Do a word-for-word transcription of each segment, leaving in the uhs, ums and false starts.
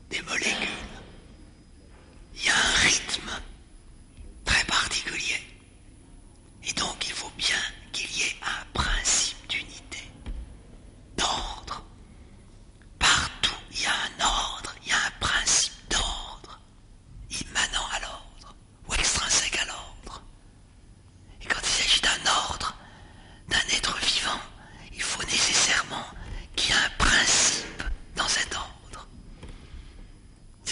des molécules. Il y a un rythme très particulier. Et donc il faut bien qu'il y ait un principe d'unité, d'ordre. Partout il y a un ordre, il y a un principe d'ordre, immanent à l'ordre, ou extrinsèque à l'ordre. Et quand il s'agit d'un ordre, d'un être vivant, il faut nécessairement qu'il y ait un principe dans cet ordre.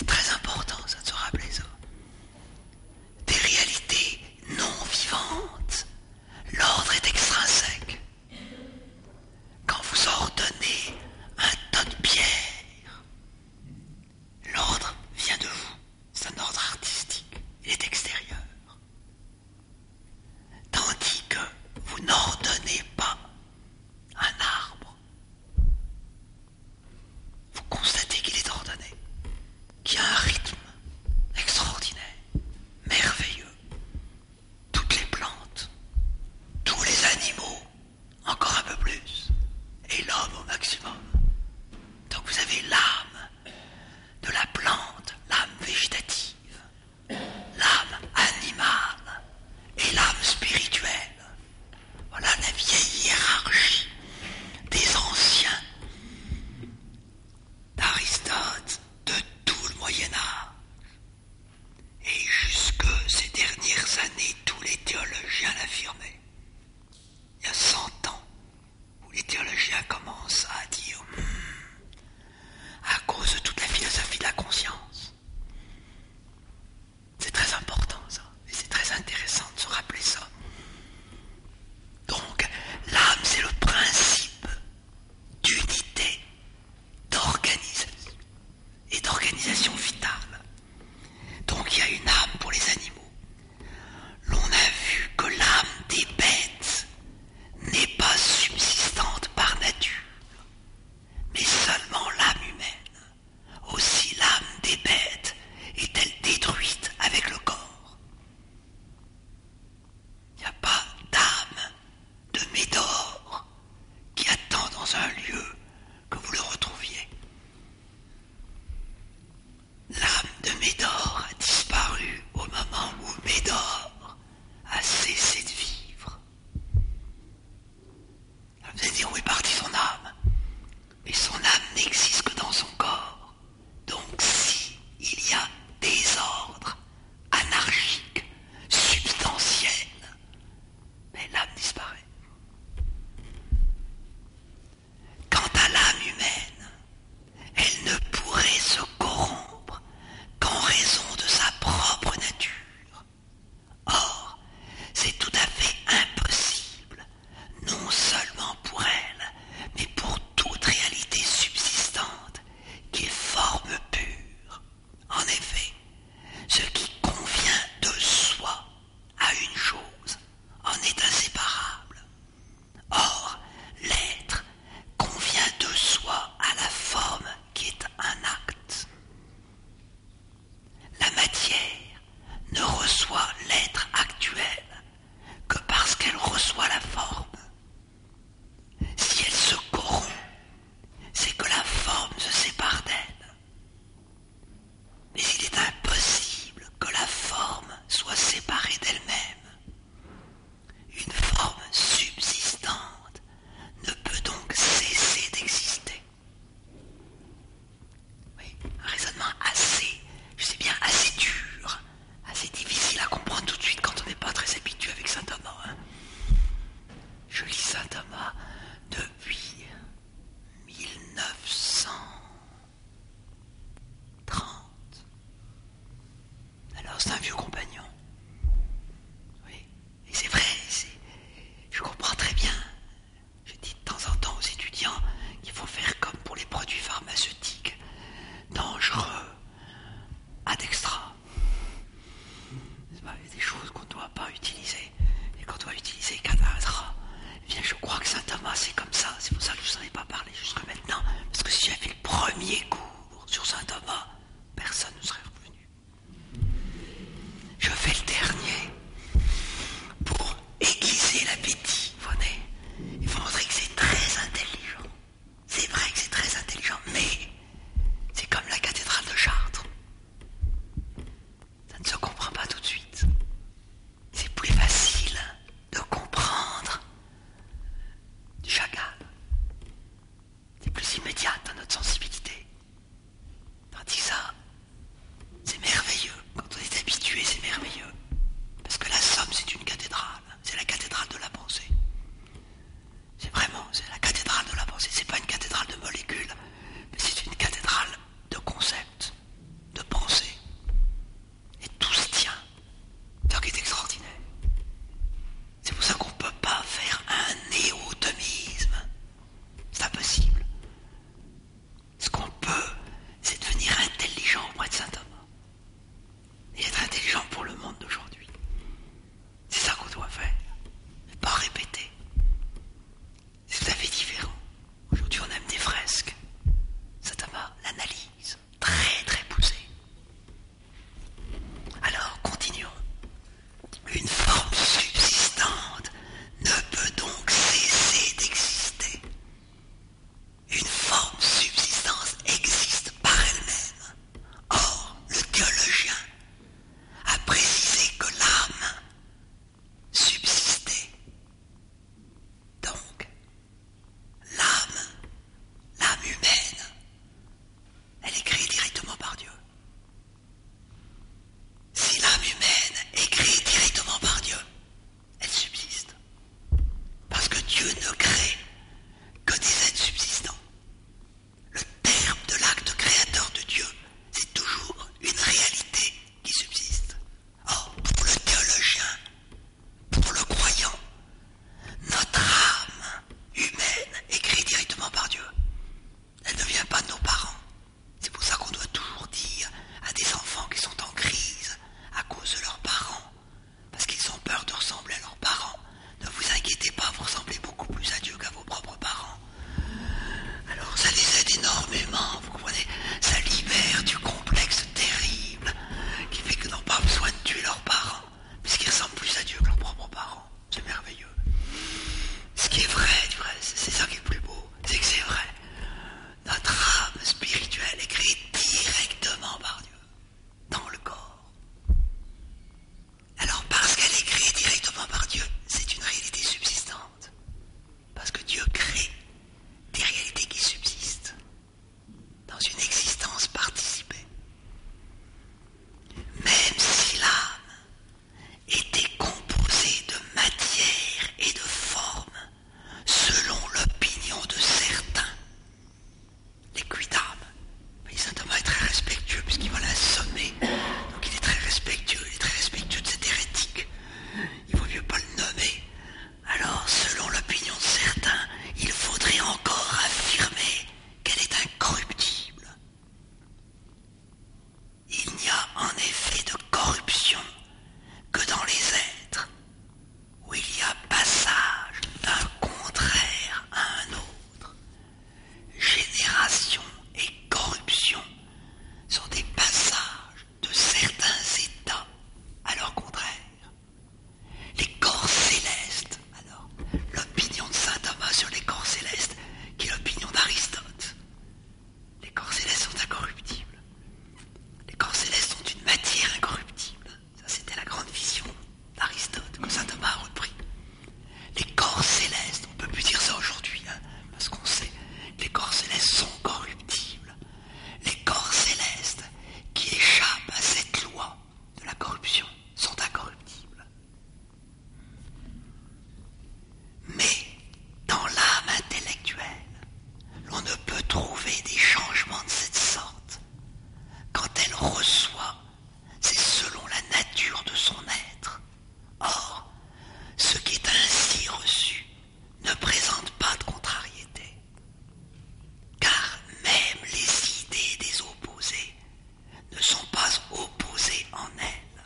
reçoit, c'est selon la nature de son être. Or, ce qui est ainsi reçu ne présente pas de contrariété, car même les idées des opposés ne sont pas opposées en elles.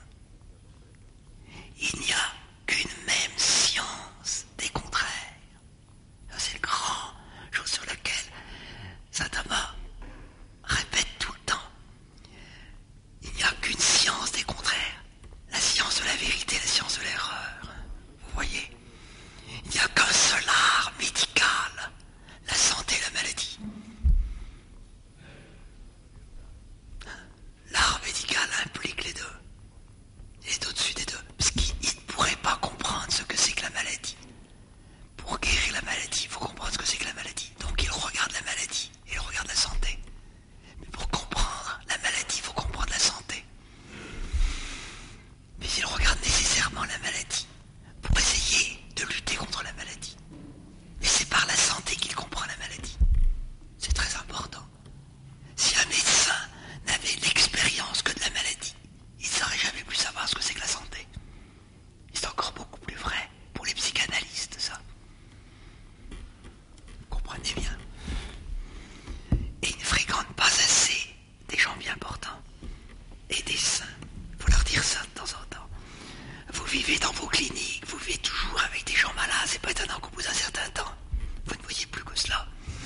Il n'y a qu'une même science des contraires. Ça, c'est le grand chose sur lequel saint Thomas répète tout le temps. Il n'y a qu'une science des contraires, la science de la vérité, la science de l'erreur. Vous voyez, il n'y a qu'un seul art médical, la santé et la maladie. L'art médical implique les deux. Il est au-dessus des deux, parce qu'il ne pourrait pas comprendre ce que c'est que la maladie. Pour guérir la maladie, il faut comprendre ce que c'est que la maladie. Donc il regarde la maladie et il regarde la santé. Mais pour comprendre la maladie, il faut comprendre la santé. Mais il regarde nécessairement la maladie pour essayer de lutter contre la maladie. Et c'est par la santé qu'il comprend la maladie. C'est très important. Si un médecin n'avait l'expérience que de la maladie, il ne saurait jamais plus savoir ce que c'est que la santé. Et c'est encore beaucoup plus vrai pour les psychanalystes, ça. Comprenez bien. Et ils ne fréquentent pas assez des gens bien portants et des saints. Il faut leur dire ça de temps en temps. Vous vivez dans vos cliniques, vous vivez toujours avec des gens malades, c'est pas étonnant qu'au bout d'un certain temps, vous ne voyez plus que cela.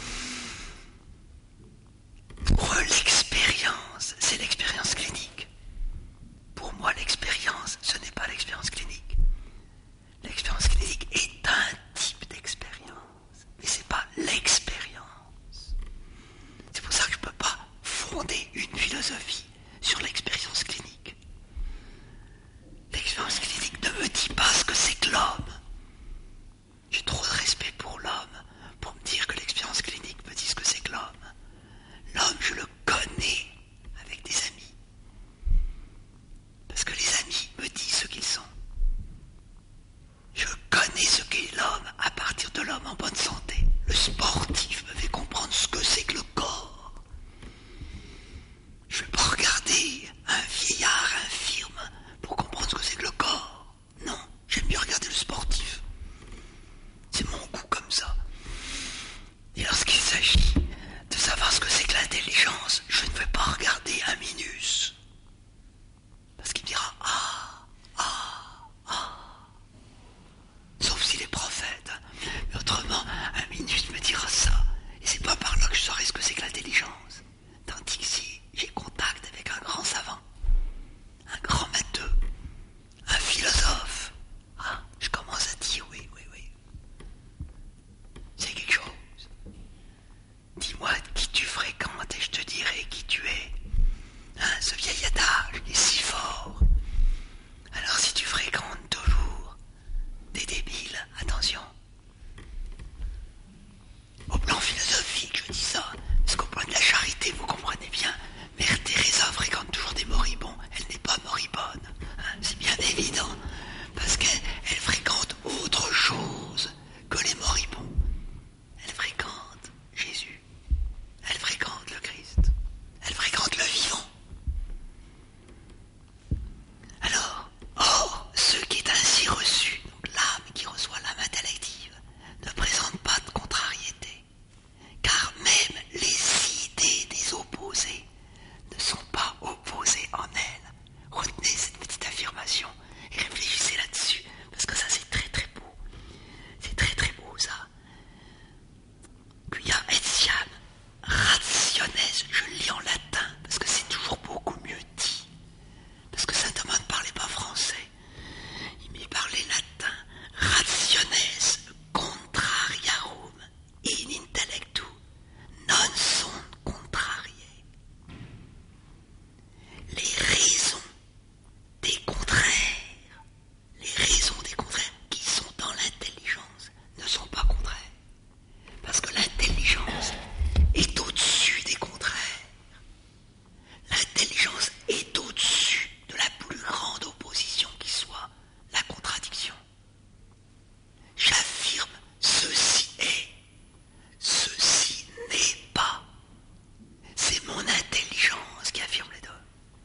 Pour eux, l'expérience, c'est l'expérience clinique. Pour moi, l'expérience, ce n'est pas l'expérience clinique. L'expérience clinique est un type d'expérience, mais ce n'est pas l'expérience. C'est pour ça que je ne peux pas fonder une philosophie sur l'expérience clinique. L'expérience clinique ne me dit pas ce que c'est que l'homme. J'ai trop de respect pour l'homme pour me dire que l'expérience clinique me dit ce que c'est que l'homme. L'homme, je le connais avec des amis. Parce que les amis me disent ce qu'ils sont. Je connais ce qu'est l'homme à partir de l'homme en bonne santé. Le sportif me fait comprendre ce que c'est que le corps. Je ne vais pas regarder un vieillard infirme pour comprendre ce que c'est que le corps. Non, j'aime mieux regarder le sportif. C'est mon goût comme ça. Et lorsqu'il s'agit de savoir ce que c'est que l'intelligence, je ne vais pas regarder un minus. Parce qu'il me dira « Ah, ah, ah ». Sauf s'il est prophète. Mais autrement, un minus me dira ça. Et c'est pas par là que je saurai ce que c'est que l'intelligence. Tandis que si j'ai contact avec un grand savant, un grand matheux, un philosophe, ah, je commence à dire oui, oui, oui. C'est quelque chose. Dis-moi qui tu fréquentes et je te dirai qui tu es. Hein, ce vieil adage est si fort. Alors si tu fréquentes toujours des débiles, attention. Au plan philosophique, je dis ça, parce qu'au point de la charité, vous comprenez bien, Mère Teresa fréquente toujours des moribonds. Elle n'est pas moribonde, hein, c'est bien évident, parce qu'elle elle fréquente autre chose que les moribonds. Elle fréquente Jésus. Elle fréquente le Christ. Elle fréquente le vivant. Alors, or, ce qui est ainsi reçu, donc l'âme qui reçoit l'âme intellective, ne présente pas de contrariété, car même les idées des opposés ne sont pas opposées en elles. Retenez cette petite affirmation et réfléchissez là-dessus, parce que ça c'est très très beau. C'est très très beau ça. Quia etiam rationes, je le lis en latin, parce que c'est toujours beaucoup mieux dit. Parce que saint Thomas ne parlait pas français, il parlait latin. Rationes contrariarum in intellectu non sunt contrariae. Les raisons des contraires, les raisons des contraires qui sont dans l'intelligence ne sont pas contraires. Parce que l'intelligence est au-dessus des contraires. L'intelligence est au-dessus de la plus grande opposition qui soit, la contradiction. J'affirme, ceci est, ceci n'est pas. C'est mon intelligence qui affirme les deux.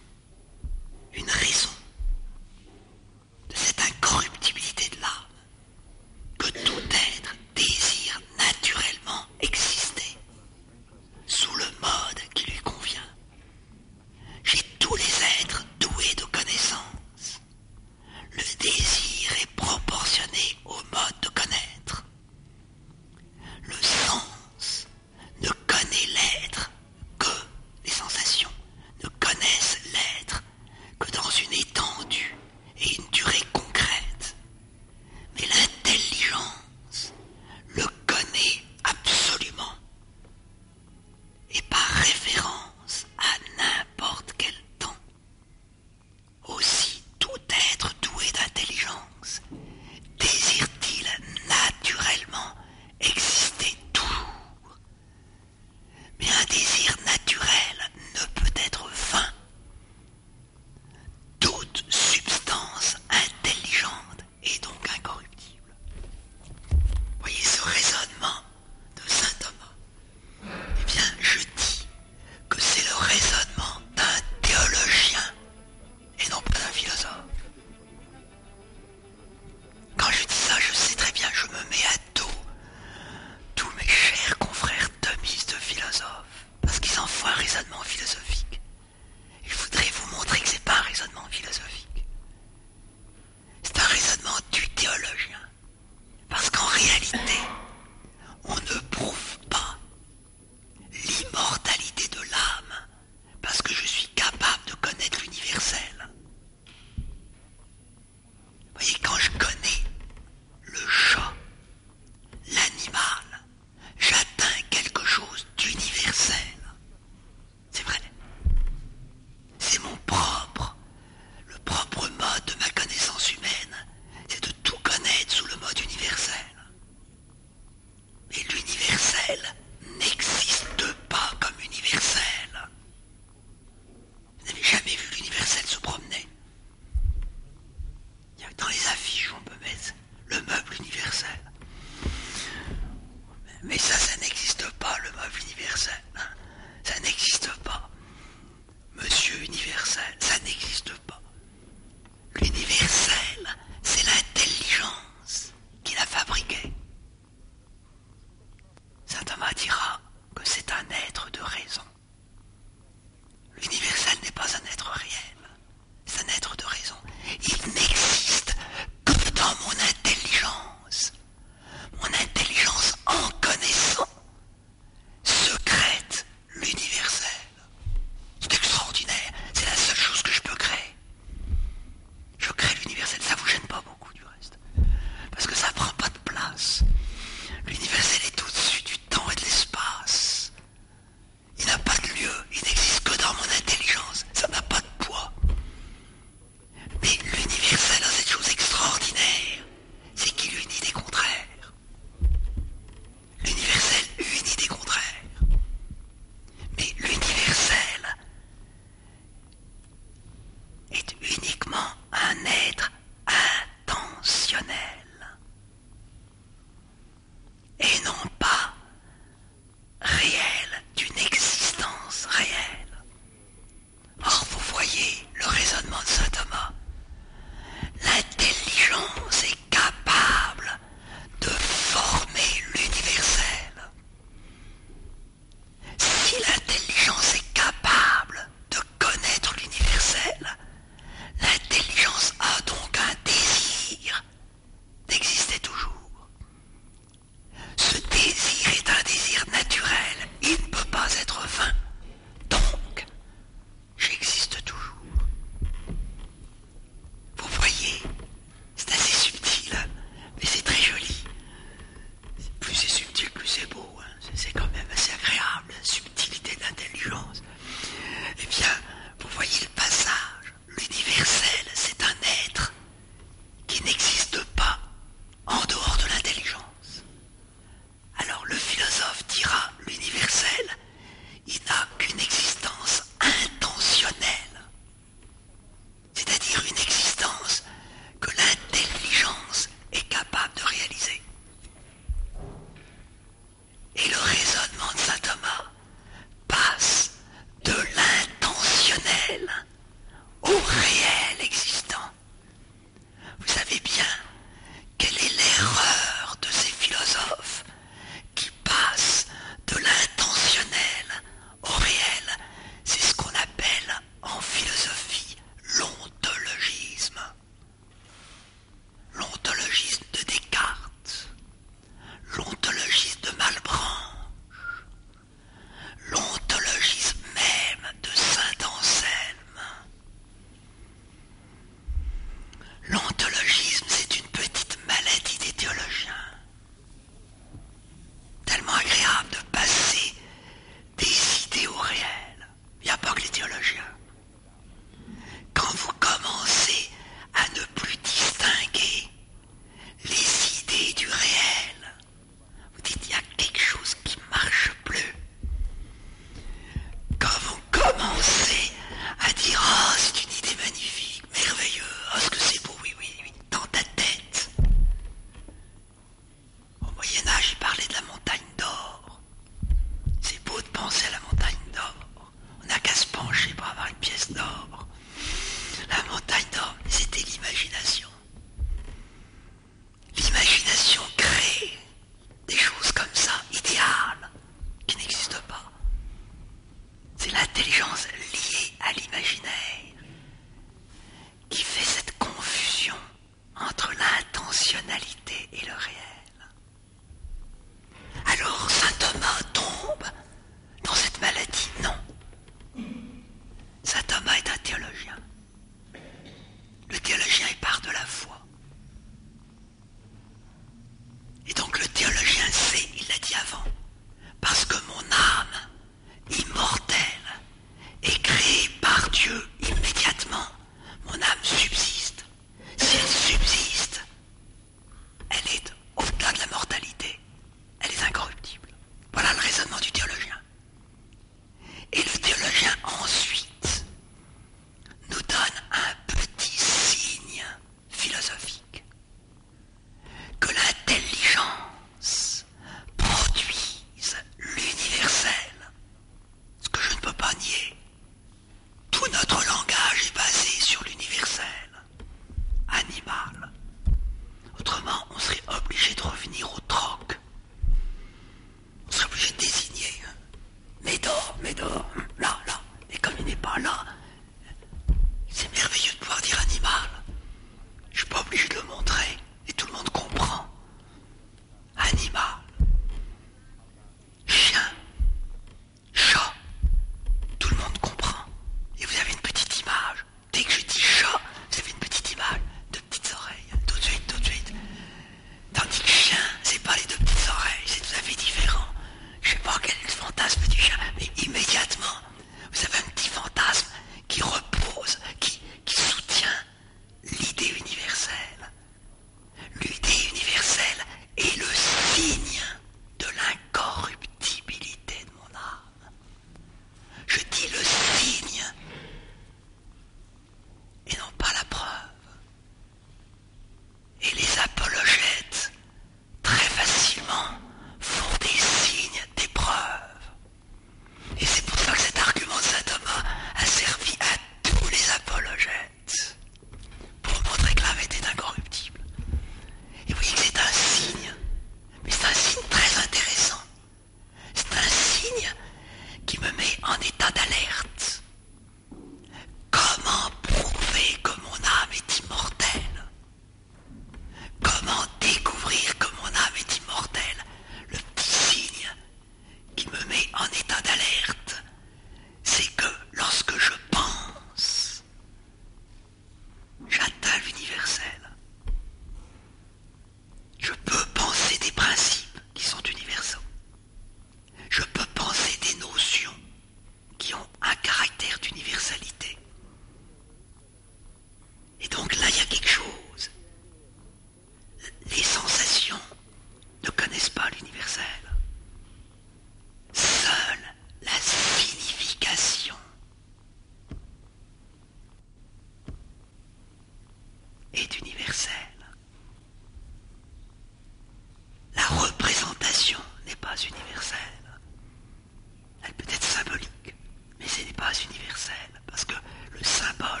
universelle. Elle peut être symbolique, mais ce n'est pas universelle, parce que le symbole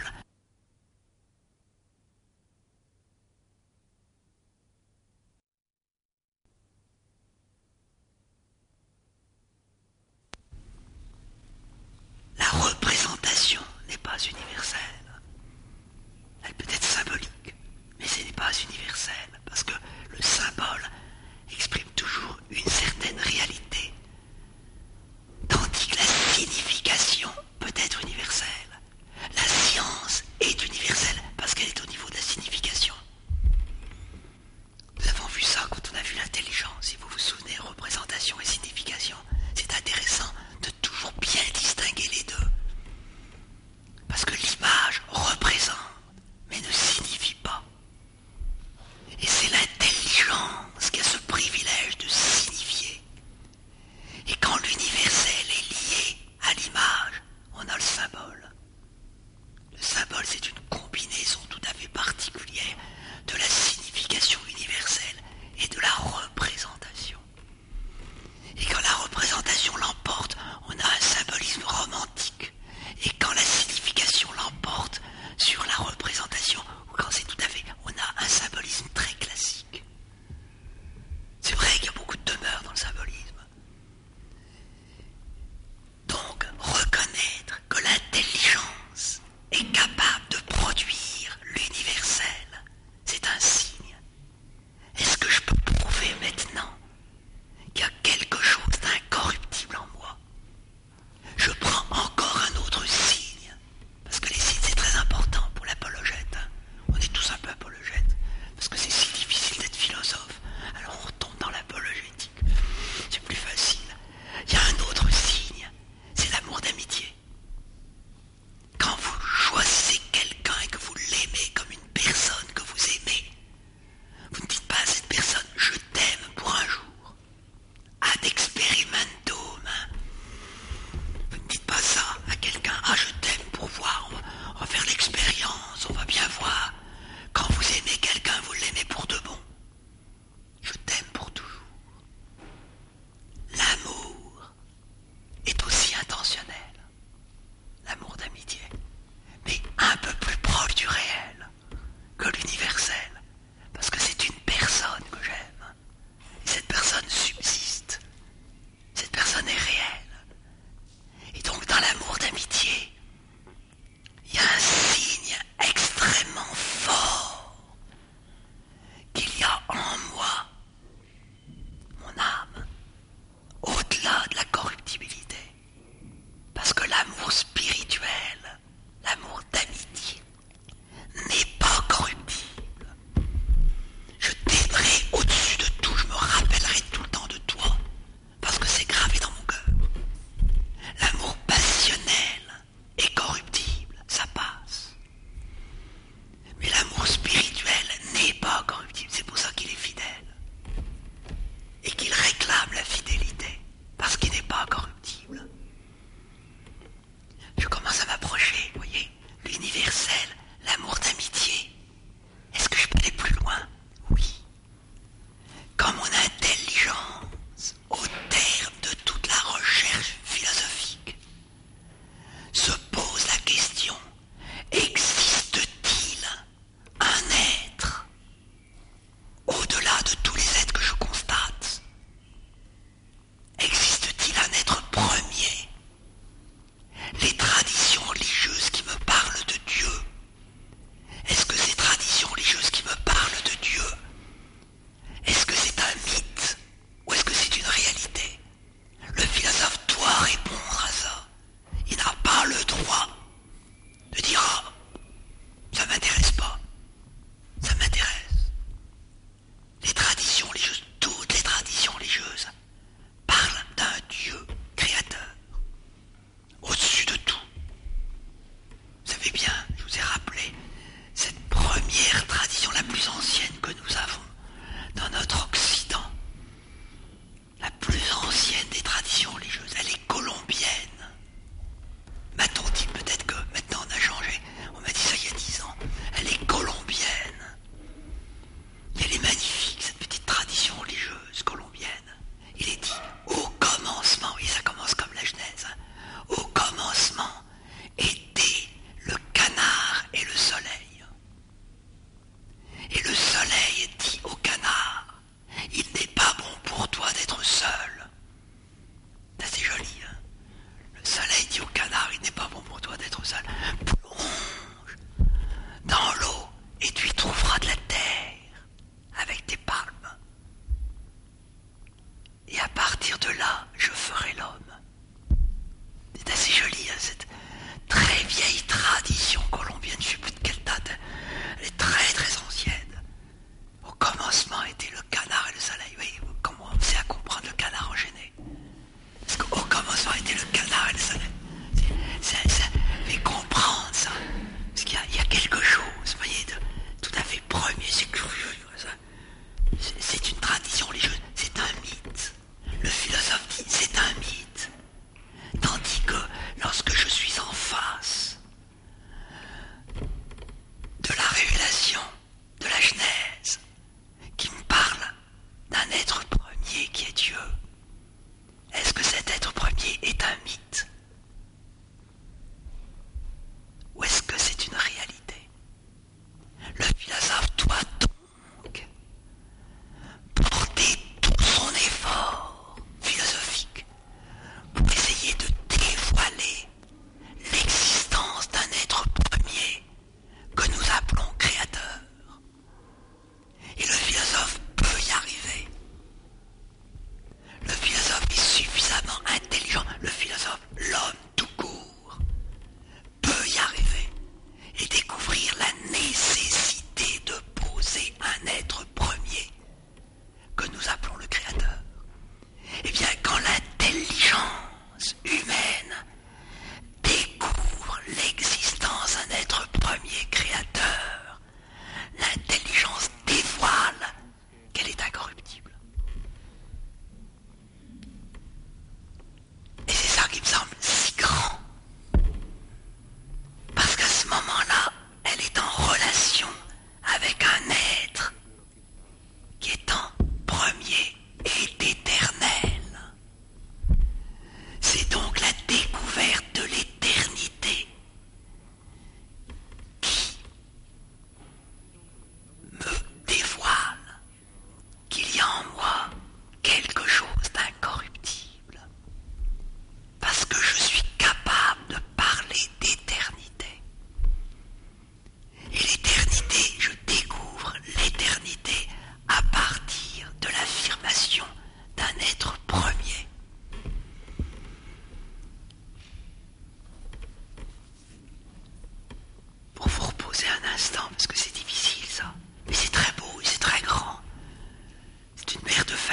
la représentation n'est pas universelle. Elle peut être symbolique, mais ce n'est pas universelle, parce que le symbole exprime toujours une certaine réalité, tandis que la signification peut être universelle. La science est universelle parce qu'elle est au niveau de la signification. Nous avons vu ça quand on a vu l'intelligence, si vous vous souvenez, représentation et signification. C'est intéressant de toujours bien distinguer les deux. Parce que l'image représente, mais ne signifie pas. Et c'est l'intelligence qui a ce privilège de signifier. Et quand l'universel est lié à l'image, on a le symbole. Le symbole, c'est une combinaison tout à fait particulière de la signification universelle et de la représentation. Et quand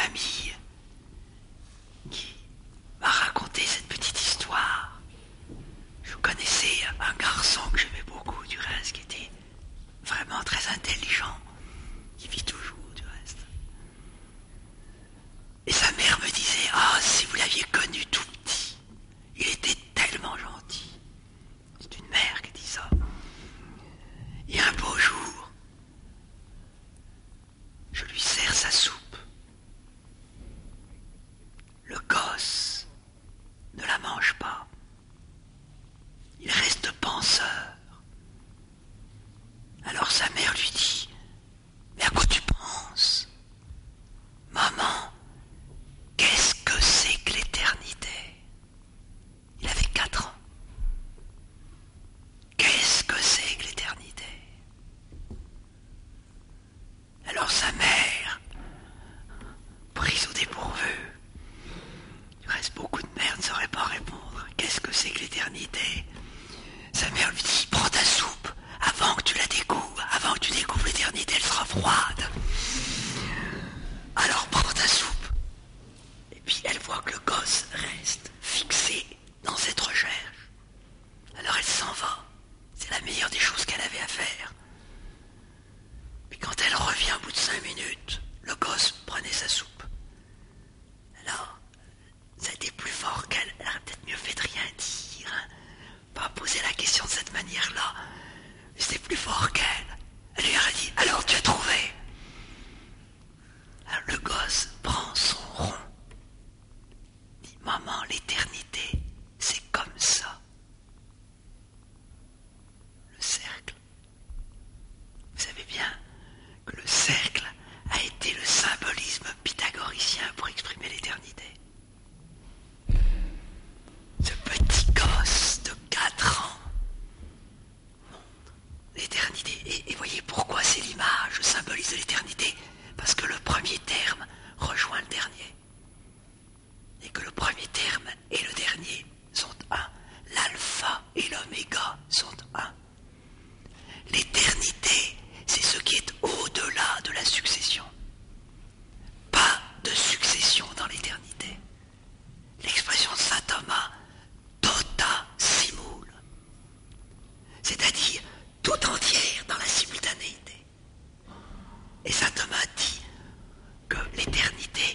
amie qui m'a raconté cette petite histoire. Je connaissais un garçon que j'aimais beaucoup, du reste, qui était vraiment très intelligent, qui vit toujours, du reste. Et sa mère me disait, ah, si vous l'aviez connu tout petit, il était tellement gentil. C'est une mère qui dit ça. Et un beau jour, je lui sers sa soupe. Le gosse ne la mange pas. Il reste penseur. Alors sa mère lui dit, mais à quoi tu penses? Maman, qu'est-ce que c'est que l'éternité? Il avait quatre ans. Qu'est-ce que c'est que l'éternité? Alors sa mère, prise au dépourvu, il reste beaucoup de mères ne sauraient pas répondre. Qu'est-ce que c'est que l'éternité? Sa mère lui dit, prends ta soupe avant que tu la découvres, avant que tu découvres l'éternité, elle sera froide. Alors prends ta soupe. Et puis elle voit que le gosse reste fixé dans cette recherche. Alors elle s'en va. C'est la meilleure des choses qu'elle avait à faire. Puis quand elle revient au bout de cinq minutes, le gosse prenait sa soupe. Alors, ça a été plus fort qu'elle. Elle aurait peut-être mieux fait de rien dire, hein. Pas poser la question de cette manière-là. Mais c'était plus fort qu'elle. Elle lui aurait dit, alors tu as trouvé? Alors le gosse prend son rond. Dit, maman, l'éternité, c'est comme ça. Le cercle. Vous savez bien que le cercle a été le symbolisme pythagoricien pour exprimer l'éternité. Ce petit gosse de quatre ans montre l'éternité. Et, et voyez pourquoi c'est l'image, le symbolisme de l'éternité. Parce que le premier terme rejoint le dernier. Et que le premier terme et le dernier sont un. L'alpha et l'oméga sont un. L'éternité, c'est ce qui est au-delà de la succession. Pas de succession dans l'éternité. L'expression de saint Thomas, tota simul, c'est-à-dire tout entière dans la simultanéité. Et saint Thomas dit que l'éternité